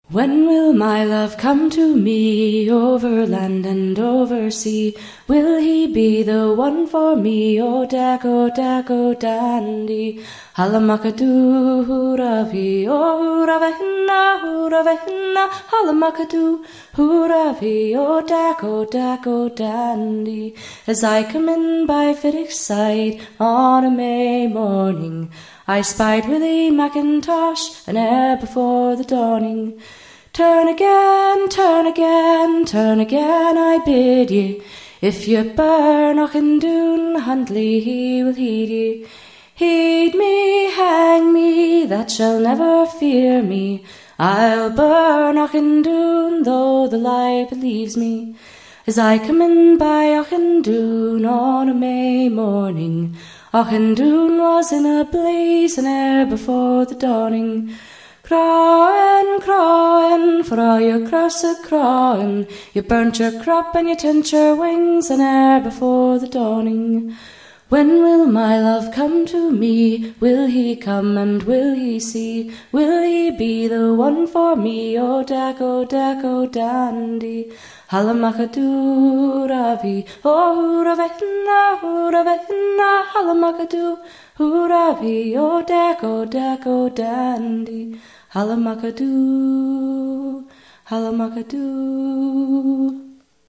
When will my love come to me, over land and over sea? Will he be the one for me, oh dandy? Halamakadu, huravi, oh huravehinna, halamakadu, huravi, oh dandy. As I come in by Fiddick's side on a May morning, I spied Willie Mackintosh an ere before the dawning. Turn again, turn again, turn again, I bid ye. If ye burn Auchindoun, Huntly he will heed ye. Heed me, hang me, that shall never fear me. I'll burn Auchindoun, though the lie believes me. As I come in by Auchindoun on a May morning, Auchindoun was in a blaze an ere before the dawning. Crawin', crawin', for all your cross a crawin', you burnt your crop and you tint your wings an ere before the dawning. When will my love come to me? Will he come and will he see? Will he be the one for me? Oh dandy. Halamakadu ravi, oh huravehinna, halamakadu, huravi, oh dandy. Halamakadu, halamakadu.